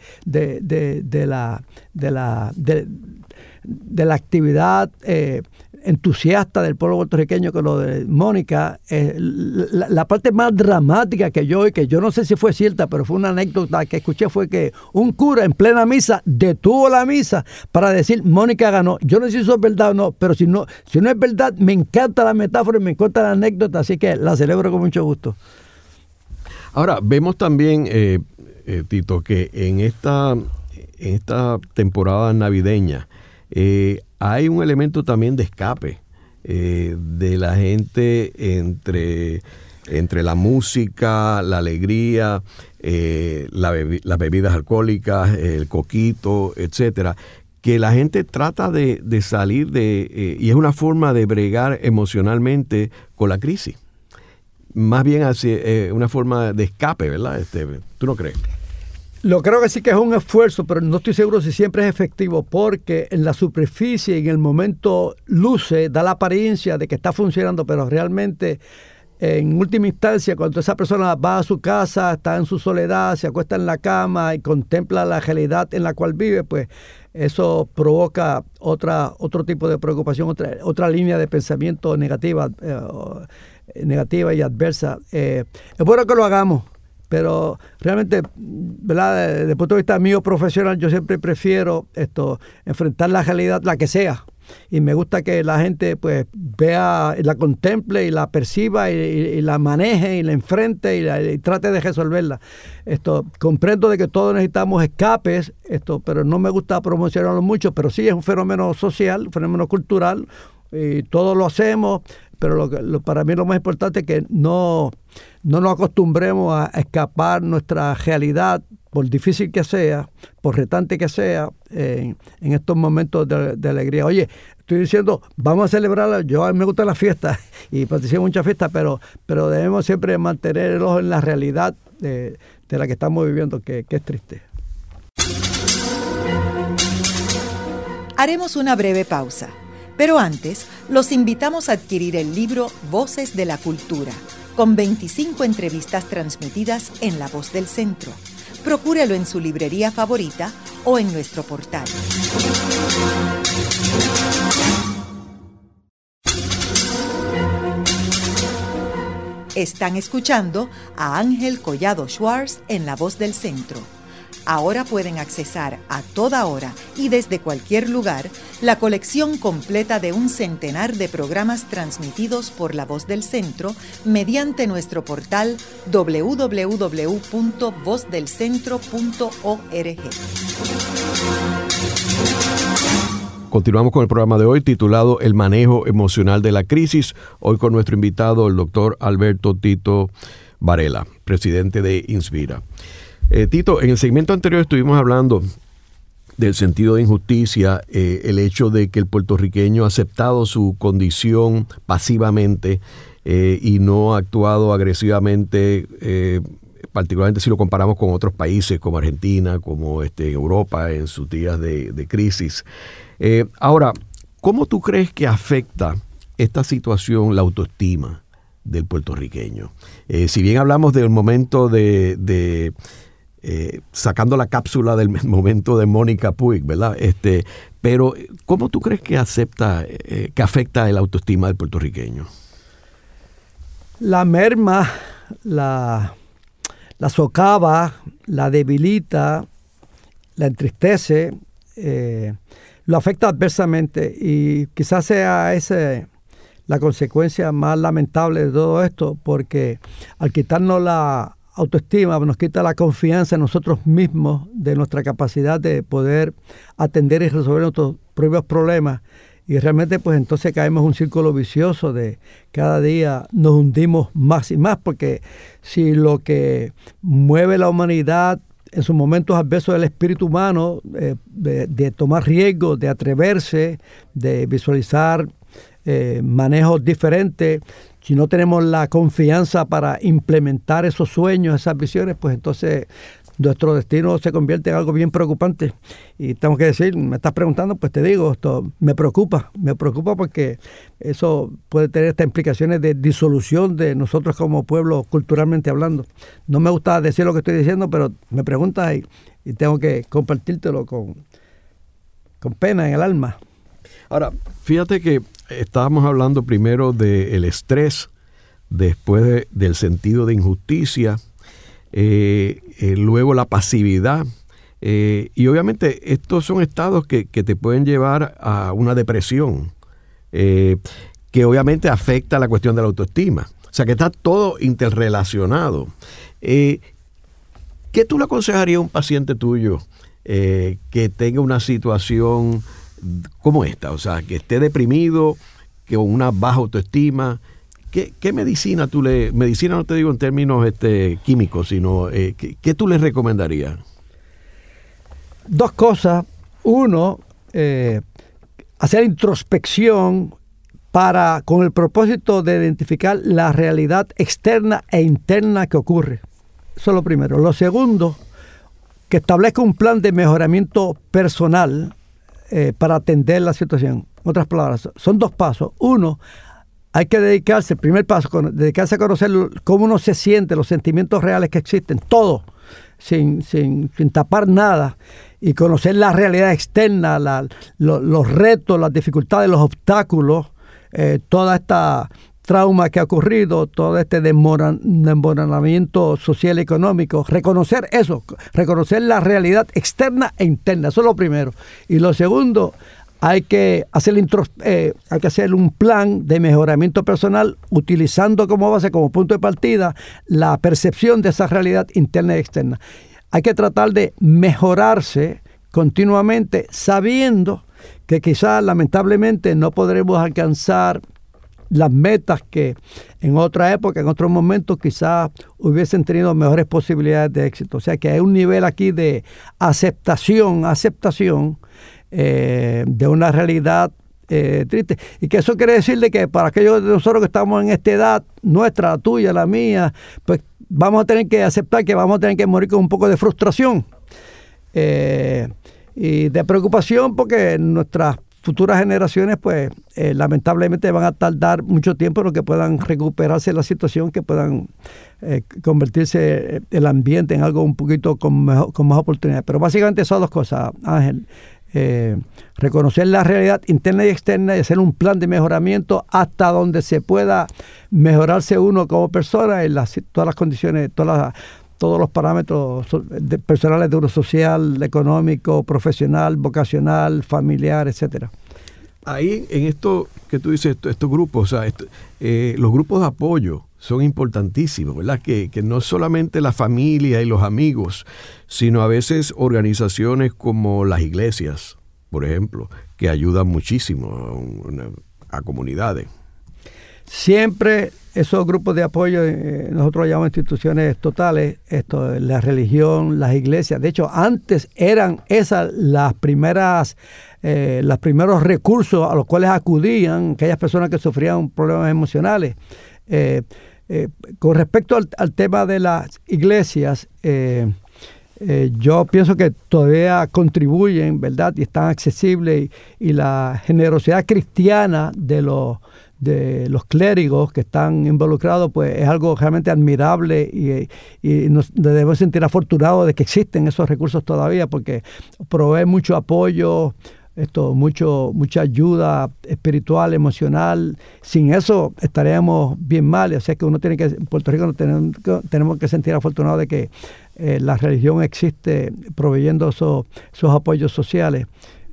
la actividad entusiasta del pueblo puertorriqueño con lo de Mónica, la parte más dramática que yo oí, que yo no sé si fue cierta, pero fue una anécdota que escuché, fue que un cura en plena misa detuvo la misa para decir Mónica ganó. Yo no sé si eso es verdad o no, pero si no es verdad, me encanta la metáfora y me encanta la anécdota, así que la celebro con mucho gusto. Ahora, vemos también, Tito, que en esta temporada navideña hay un elemento también de escape de la gente entre la música, la alegría, las bebidas alcohólicas, el coquito, etcétera, que la gente trata de salir y es una forma de bregar emocionalmente con la crisis. Más bien una forma de escape, ¿verdad? ¿Tú no crees? Lo creo que sí que es un esfuerzo, pero no estoy seguro si siempre es efectivo, porque en la superficie, en el momento luce, da la apariencia de que está funcionando, pero realmente, en última instancia, cuando esa persona va a su casa, está en su soledad, se acuesta en la cama y contempla la realidad en la cual vive, pues eso provoca otro tipo de preocupación, otra línea de pensamiento negativa y adversa. Es bueno que lo hagamos. Pero realmente, ¿verdad? Desde el punto de vista mío profesional, yo siempre prefiero enfrentar la realidad, la que sea. Y me gusta que la gente pues vea, la contemple y la perciba y la maneje y la enfrente y trate de resolverla. Comprendo de que todos necesitamos escapes, pero no me gusta promocionarlo mucho, pero sí es un fenómeno social, un fenómeno cultural, y todos lo hacemos. Pero para mí lo más importante es que no nos acostumbremos a escapar nuestra realidad, por difícil que sea, por retante que sea, en estos momentos de alegría. Oye, estoy diciendo, vamos a celebrarla. A mí me gustan las fiestas y participo en muchas fiestas, pero debemos siempre mantener el ojo en la realidad de la que estamos viviendo, que es triste. Haremos una breve pausa. Pero antes, los invitamos a adquirir el libro Voces de la Cultura, con 25 entrevistas transmitidas en La Voz del Centro. Procúrelo en su librería favorita o en nuestro portal. Están escuchando a Ángel Collado Schwartz en La Voz del Centro. Ahora pueden accesar a toda hora y desde cualquier lugar la colección completa de un centenar de programas transmitidos por La Voz del Centro mediante nuestro portal www.vozdelcentro.org. Continuamos con el programa de hoy titulado El manejo emocional de la crisis. Hoy con nuestro invitado, el doctor Alberto Tito Varela, presidente de Inspira. Tito, en el segmento anterior estuvimos hablando del sentido de injusticia, el hecho de que el puertorriqueño ha aceptado su condición pasivamente y no ha actuado agresivamente, particularmente si lo comparamos con otros países como Argentina, como Europa en sus días de crisis. Ahora, ¿cómo tú crees que afecta esta situación la autoestima del puertorriqueño? Si bien hablamos del momento sacando la cápsula del momento de Mónica Puig, ¿verdad? Pero ¿cómo tú crees que afecta el autoestima del puertorriqueño? La merma, la socava, la debilita, la entristece, lo afecta adversamente y quizás sea la consecuencia más lamentable de todo esto, porque al quitarnos la autoestima, nos quita la confianza en nosotros mismos, de nuestra capacidad de poder atender y resolver nuestros propios problemas. Y realmente pues entonces caemos en un círculo vicioso de cada día nos hundimos más y más, porque si lo que mueve la humanidad en sus momentos adversos del espíritu humano, de tomar riesgos, de atreverse, de visualizar manejos diferentes. Si no tenemos la confianza para implementar esos sueños, esas visiones, pues entonces nuestro destino se convierte en algo bien preocupante. Y tengo que decir, me estás preguntando, pues te digo, esto me preocupa porque eso puede tener estas implicaciones de disolución de nosotros como pueblo culturalmente hablando. No me gusta decir lo que estoy diciendo, pero me preguntas y tengo que compartírtelo con pena en el alma. Ahora, fíjate que estábamos hablando primero del estrés, después del sentido de injusticia, luego la pasividad, y obviamente estos son estados que te pueden llevar a una depresión, que obviamente afecta la cuestión de la autoestima. O sea que está todo interrelacionado. ¿Qué tú le aconsejarías a un paciente tuyo que tenga una situación como esta? O sea, que esté deprimido, que con una baja autoestima. ¿Qué medicina medicina no te digo en términos químicos, sino ¿qué tú le recomendarías? Dos cosas. Uno, hacer introspección con el propósito de identificar la realidad externa e interna que ocurre. Eso es lo primero. Lo segundo, que establezca un plan de mejoramiento personal para atender la situación. En otras palabras, son dos pasos. Uno, hay que dedicarse, el primer paso, dedicarse a conocer cómo uno se siente, los sentimientos reales que existen, todo, sin tapar nada, y conocer la realidad externa, los retos, las dificultades, los obstáculos, toda esta trauma que ha ocurrido, todo este desmoronamiento social y económico. Reconocer eso, reconocer la realidad externa e interna, eso es lo primero. Y lo segundo, hay que hacer un plan de mejoramiento personal utilizando como base, como punto de partida, la percepción de esa realidad interna y externa. Hay que tratar de mejorarse continuamente, sabiendo que quizás lamentablemente no podremos alcanzar las metas que en otra época, en otros momentos quizás hubiesen tenido mejores posibilidades de éxito. O sea que hay un nivel aquí de aceptación de una realidad triste. Y que eso quiere decir de que para aquellos de nosotros que estamos en esta edad, nuestra, la tuya, la mía, pues vamos a tener que aceptar que vamos a tener que morir con un poco de frustración y de preocupación, porque nuestras futuras generaciones pues lamentablemente van a tardar mucho tiempo en lo que puedan recuperarse de la situación, que puedan convertirse el ambiente en algo un poquito con más oportunidades. Pero básicamente son dos cosas, Ángel. Reconocer la realidad interna y externa y hacer un plan de mejoramiento hasta donde se pueda mejorarse uno como persona en todas las condiciones, todos los parámetros personales de uno, social, económico, profesional, vocacional, familiar, etcétera. Ahí, en esto que tú dices, estos grupos, o sea, los grupos de apoyo son importantísimos, ¿verdad? Que no solamente la familia y los amigos, sino a veces organizaciones como las iglesias, por ejemplo, que ayudan muchísimo a comunidades. Siempre esos grupos de apoyo, nosotros llamamos instituciones totales, la religión, las iglesias. De hecho, antes eran esas los primeros recursos a los cuales acudían aquellas personas que sufrían problemas emocionales. Con respecto al tema de las iglesias, yo pienso que todavía contribuyen, ¿verdad? Y están accesibles, y la generosidad cristiana de los clérigos que están involucrados, pues es algo realmente admirable, y nos debemos sentir afortunados de que existen esos recursos todavía, porque provee mucho apoyo, mucha ayuda espiritual, emocional. Sin eso estaríamos bien mal. O sea que en Puerto Rico tenemos que sentir afortunados de que la religión existe proveyendo esos apoyos sociales.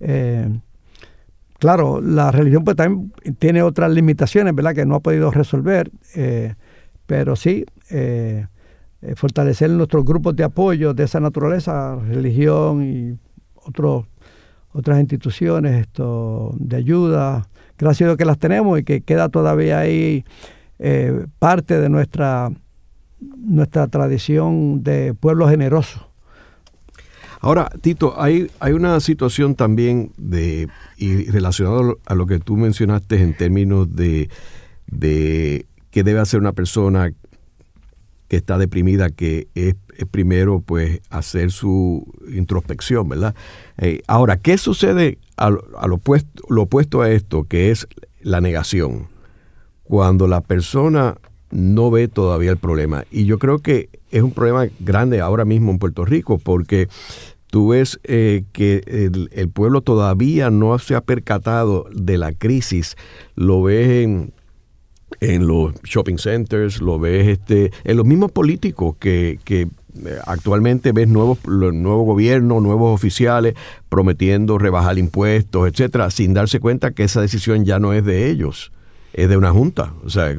Claro, la religión pues también tiene otras limitaciones, ¿verdad?, que no ha podido resolver, pero sí fortalecer nuestros grupos de apoyo de esa naturaleza, religión y otras instituciones de ayuda. Gracias a Dios que las tenemos y que queda todavía ahí parte de nuestra tradición de pueblo generoso. Ahora, Tito, hay una situación también y relacionado a lo que tú mencionaste en términos de qué debe hacer una persona que está deprimida, que es primero pues hacer su introspección, ¿verdad? Ahora, ¿qué sucede a lo opuesto a esto, que es la negación? Cuando la persona no ve todavía el problema. Y yo creo que es un problema grande ahora mismo en Puerto Rico, porque tú ves que el pueblo todavía no se ha percatado de la crisis. Lo ves en los shopping centers, lo ves en los mismos políticos que actualmente ves nuevos gobiernos, nuevos oficiales prometiendo rebajar impuestos, etcétera, sin darse cuenta que esa decisión ya no es de ellos, es de una junta. O sea,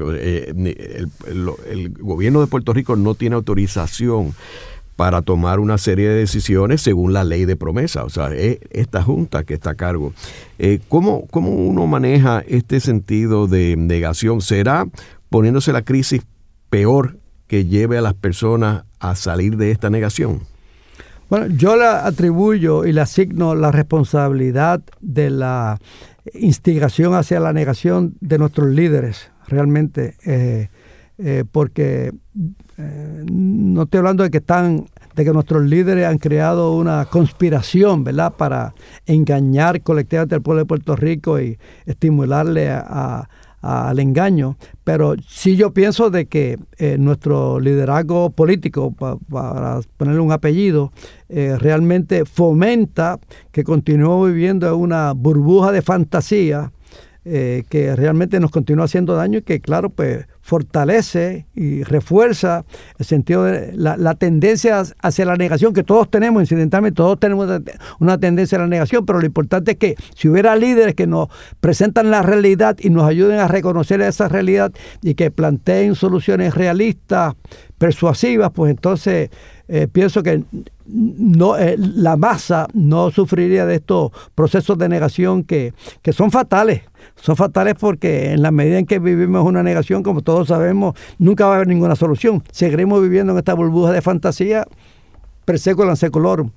el gobierno de Puerto Rico no tiene autorización para tomar una serie de decisiones según la ley de promesa. O sea, es esta junta que está a cargo. ¿Cómo uno maneja este sentido de negación? ¿Será poniéndose la crisis peor que lleve a las personas a salir de esta negación? Bueno, yo le atribuyo y le asigno la responsabilidad de la instigación hacia la negación de nuestros líderes, realmente, porque no estoy hablando de que nuestros líderes han creado una conspiración, ¿verdad?, para engañar colectivamente al pueblo de Puerto Rico y estimularle al engaño, pero sí yo pienso de que nuestro liderazgo político, para ponerle un apellido, realmente fomenta que continuemos viviendo en una burbuja de fantasía que realmente nos continúa haciendo daño y que, claro, pues fortalece y refuerza el sentido de la tendencia hacia la negación que todos tenemos, incidentalmente, todos tenemos una tendencia a la negación, pero lo importante es que si hubiera líderes que nos presentan la realidad y nos ayuden a reconocer esa realidad y que planteen soluciones realistas, persuasivas, pues entonces pienso que la masa no sufriría de estos procesos de negación que son fatales. Son fatales porque en la medida en que vivimos una negación, como todos sabemos, nunca va a haber ninguna solución. Seguiremos viviendo en esta burbuja de fantasía per seculum seculorum.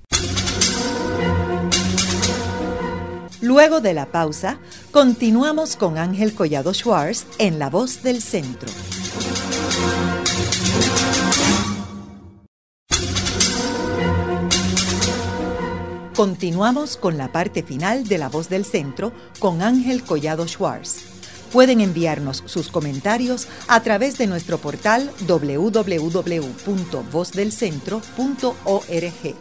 Luego de la pausa, continuamos con Ángel Collado Schwartz en La Voz del Centro. Continuamos con la parte final de La Voz del Centro con Ángel Collado Schwartz. Pueden enviarnos sus comentarios a través de nuestro portal www.vozdelcentro.org.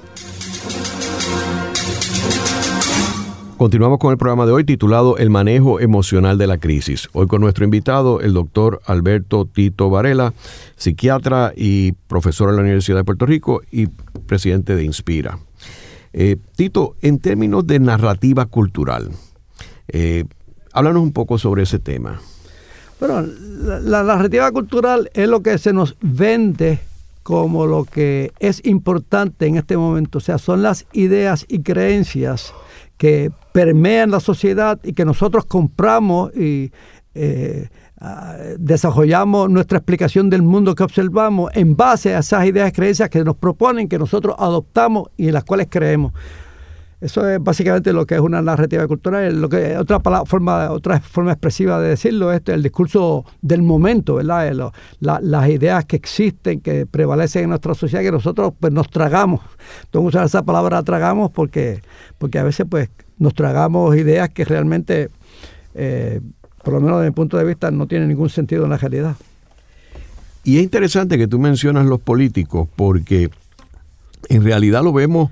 Continuamos con el programa de hoy titulado El manejo emocional de la crisis. Hoy con nuestro invitado, el doctor Alberto Tito Varela, psiquiatra y profesor en la Universidad de Puerto Rico y presidente de Inspira. Tito, en términos de narrativa cultural, háblanos un poco sobre ese tema. Bueno, la narrativa cultural es lo que se nos vende como lo que es importante en este momento. O sea, son las ideas y creencias que permean la sociedad y que nosotros compramos y desarrollamos nuestra explicación del mundo que observamos en base a esas ideas y creencias que nos proponen, que nosotros adoptamos y en las cuales creemos. Eso es básicamente lo que es una narrativa cultural. Lo que otra forma expresiva de decirlo es el discurso del momento, ¿verdad? Las ideas que existen, que prevalecen en nuestra sociedad, que nosotros pues nos tragamos. Tengo que usar esa palabra tragamos porque a veces pues nos tragamos ideas que realmente por lo menos desde mi punto de vista, no tiene ningún sentido en la realidad. Y es interesante que tú mencionas los políticos, porque en realidad lo vemos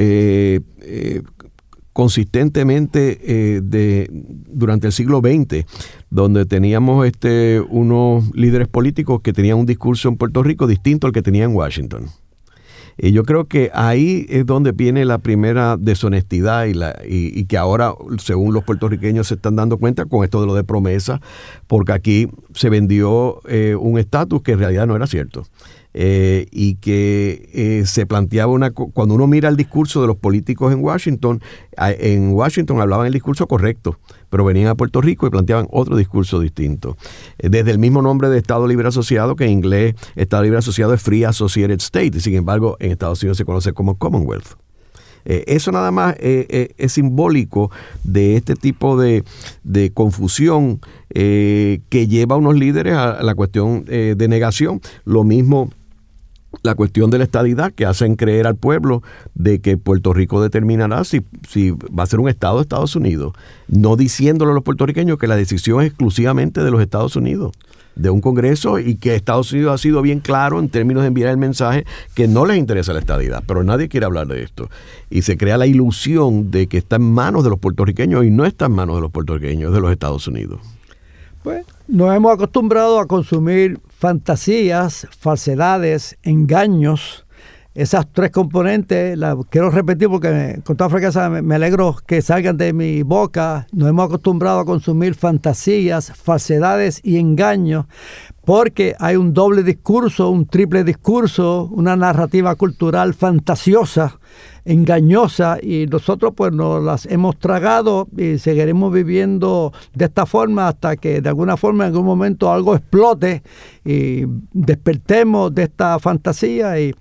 consistentemente durante el siglo XX, donde teníamos unos líderes políticos que tenían un discurso en Puerto Rico distinto al que tenían en Washington. Y yo creo que ahí es donde viene la primera deshonestidad y que ahora, según los puertorriqueños, se están dando cuenta con esto de lo de promesa, porque aquí se vendió un estatus que en realidad no era cierto. Y que se planteaba cuando uno mira el discurso de los políticos en Washington hablaban el discurso correcto, pero venían a Puerto Rico y planteaban otro discurso distinto. Desde el mismo nombre de Estado Libre Asociado, que en inglés Estado Libre Asociado es Free Associated State, y sin embargo en Estados Unidos se conoce como Commonwealth. Eso nada más es simbólico de este tipo de confusión que lleva a unos líderes a la cuestión de negación. Lo mismo la cuestión de la estadidad, que hacen creer al pueblo de que Puerto Rico determinará si va a ser un estado de Estados Unidos, no diciéndole a los puertorriqueños que la decisión es exclusivamente de los Estados Unidos, de un Congreso, y que Estados Unidos ha sido bien claro en términos de enviar el mensaje que no les interesa la estadidad, pero nadie quiere hablar de esto. Y se crea la ilusión de que está en manos de los puertorriqueños, y no está en manos de los puertorriqueños, es de los Estados Unidos. Pues nos hemos acostumbrado a consumir fantasías, falsedades, engaños. Esas tres componentes, las quiero repetir porque con toda franqueza me alegro que salgan de mi boca. Nos hemos acostumbrado a consumir fantasías, falsedades y engaños porque hay un doble discurso, un triple discurso, una narrativa cultural fantasiosa, engañosa, y nosotros pues nos las hemos tragado y seguiremos viviendo de esta forma hasta que de alguna forma en algún momento algo explote y despertemos de esta fantasía y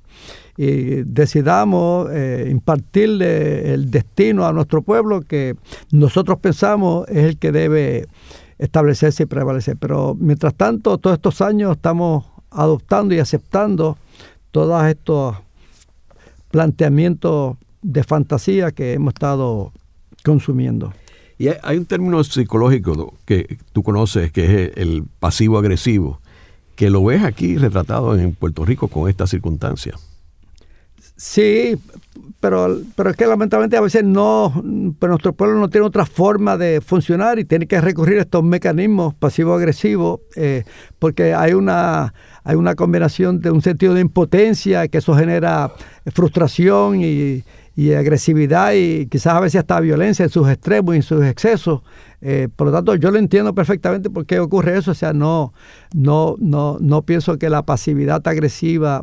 decidamos impartirle el destino a nuestro pueblo que nosotros pensamos es el que debe establecerse y prevalecer. Pero mientras tanto, todos estos años estamos adoptando y aceptando todos estos planteamientos de fantasía que hemos estado consumiendo. Y hay un término psicológico que tú conoces, que es el pasivo-agresivo, que lo ves aquí retratado en Puerto Rico con esta circunstancia. Sí, pero es que lamentablemente a veces pero nuestro pueblo no tiene otra forma de funcionar y tiene que recurrir a estos mecanismos pasivo-agresivos porque hay una combinación de un sentido de impotencia que eso genera frustración y agresividad y quizás a veces hasta violencia en sus extremos y en sus excesos. Por lo tanto, yo lo entiendo perfectamente por qué ocurre eso. O sea, no pienso que la pasividad agresiva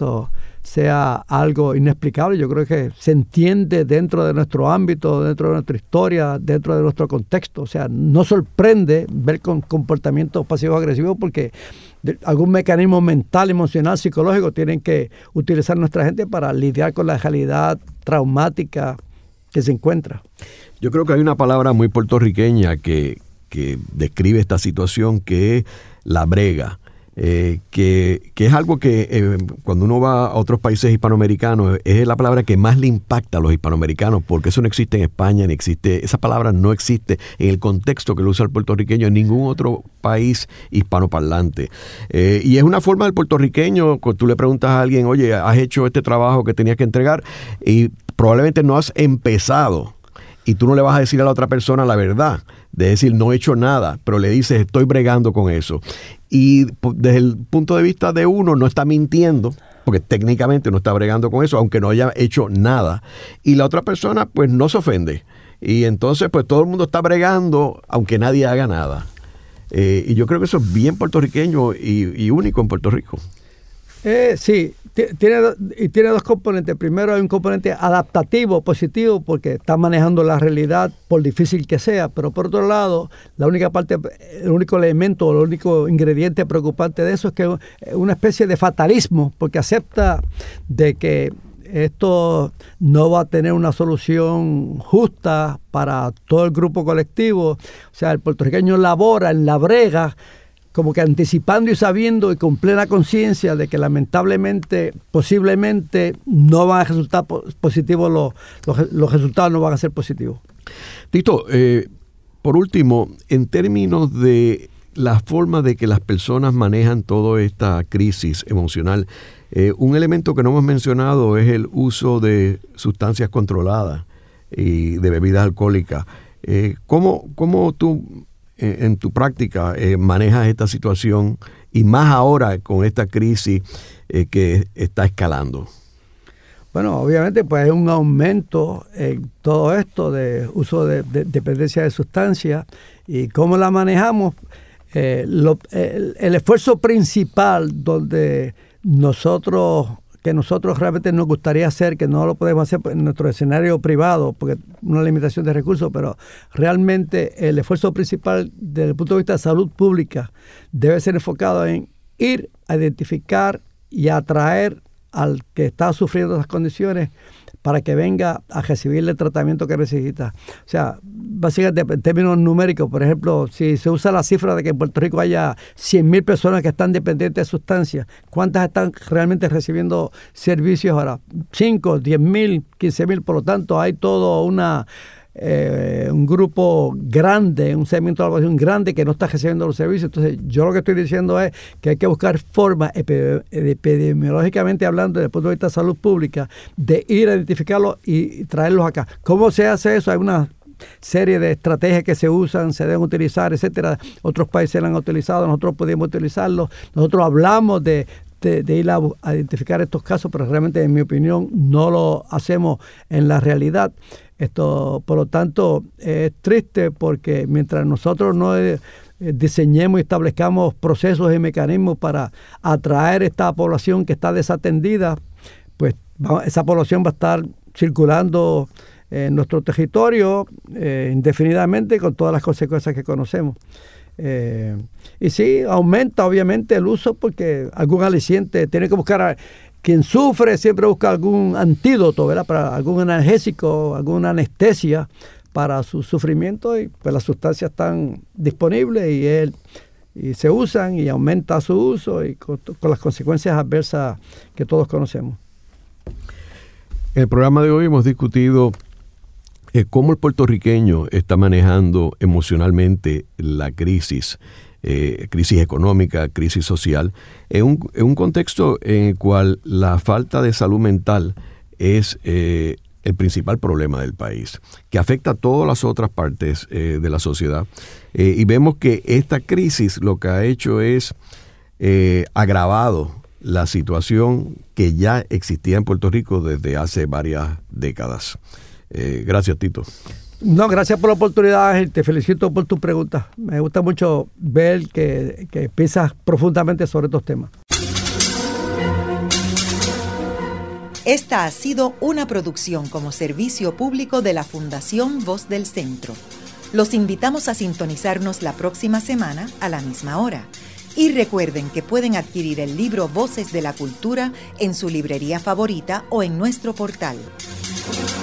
sea algo inexplicable. Yo creo que se entiende dentro de nuestro ámbito, dentro de nuestra historia, dentro de nuestro contexto. O sea, no sorprende ver comportamientos pasivos agresivos porque algún mecanismo mental, emocional, psicológico tienen que utilizar nuestra gente para lidiar con la realidad traumática que se encuentra. Yo creo que hay una palabra muy puertorriqueña que describe esta situación, que es la brega. Que es algo que cuando uno va a otros países hispanoamericanos es la palabra que más le impacta a los hispanoamericanos, porque eso no existe en España, esa palabra no existe en el contexto que lo usa el puertorriqueño en ningún otro país hispanoparlante. Y es una forma del puertorriqueño, cuando tú le preguntas a alguien, oye, ¿has hecho este trabajo que tenías que entregar? Y probablemente no has empezado. Y tú no le vas a decir a la otra persona la verdad, de decir no he hecho nada, pero le dices estoy bregando con eso. Y desde el punto de vista de uno no está mintiendo, porque técnicamente no está bregando con eso, aunque no haya hecho nada. Y la otra persona pues no se ofende. Y entonces pues todo el mundo está bregando, aunque nadie haga nada. Y yo creo que eso es bien puertorriqueño y único en Puerto Rico. Sí, tiene dos componentes. Primero hay un componente adaptativo, positivo, porque está manejando la realidad por difícil que sea, pero por otro lado, el único elemento, el único ingrediente preocupante de eso es que es una especie de fatalismo, porque acepta de que esto no va a tener una solución justa para todo el grupo colectivo. O sea, el puertorriqueño labora en la brega, como que anticipando y sabiendo y con plena conciencia de que lamentablemente, posiblemente, no van a resultar positivos, los resultados no van a ser positivos. Tito, por último, en términos de la forma de que las personas manejan toda esta crisis emocional, un elemento que no hemos mencionado es el uso de sustancias controladas y de bebidas alcohólicas. ¿Cómo tú en tu práctica manejas esta situación y más ahora con esta crisis que está escalando? Bueno, obviamente pues hay un aumento en todo esto de uso de dependencia de sustancias y cómo la manejamos. El esfuerzo principal donde nosotros realmente nos gustaría hacer, que no lo podemos hacer en nuestro escenario privado, porque es una limitación de recursos, pero realmente el esfuerzo principal desde el punto de vista de salud pública debe ser enfocado en ir a identificar y atraer al que está sufriendo esas condiciones para que venga a recibir el tratamiento que necesita. O sea, básicamente en términos numéricos, por ejemplo, si se usa la cifra de que en Puerto Rico haya 100,000 personas que están dependientes de sustancias, ¿cuántas están realmente recibiendo servicios ahora? 5, 10,000, 15,000, por lo tanto hay todo un grupo grande, un segmento de la población grande que no está recibiendo los servicios. Entonces, yo lo que estoy diciendo es que hay que buscar formas, epidemiológicamente hablando, desde el punto de vista de salud pública, de ir a identificarlos y traerlos acá. ¿Cómo se hace eso? Hay una serie de estrategias que se usan, se deben utilizar, etcétera. Otros países lo han utilizado, nosotros podemos utilizarlo. Nosotros hablamos de ir a identificar estos casos, pero realmente, en mi opinión, no lo hacemos en la realidad. Por lo tanto, es triste porque mientras nosotros no diseñemos y establezcamos procesos y mecanismos para atraer esta población que está desatendida, pues esa población va a estar circulando en nuestro territorio indefinidamente con todas las consecuencias que conocemos. Y sí, aumenta obviamente el uso porque algún aliciente tiene que buscar. Quien sufre siempre busca algún antídoto, ¿verdad? Para algún analgésico, alguna anestesia para su sufrimiento, y pues las sustancias están disponibles y se usan y aumenta su uso y con las consecuencias adversas que todos conocemos. En el programa de hoy hemos discutido cómo el puertorriqueño está manejando emocionalmente la crisis económica, crisis social, en un contexto en el cual la falta de salud mental es el principal problema del país, que afecta a todas las otras partes de la sociedad. Y vemos que esta crisis lo que ha hecho es agravado la situación que ya existía en Puerto Rico desde hace varias décadas. Gracias, Tito. No, gracias por la oportunidad, Ángel. Te felicito por tu pregunta. Me gusta mucho ver que piensas profundamente sobre estos temas. Esta ha sido una producción como servicio público de la Fundación Voz del Centro. Los invitamos a sintonizarnos la próxima semana a la misma hora. Y recuerden que pueden adquirir el libro Voces de la Cultura en su librería favorita o en nuestro portal.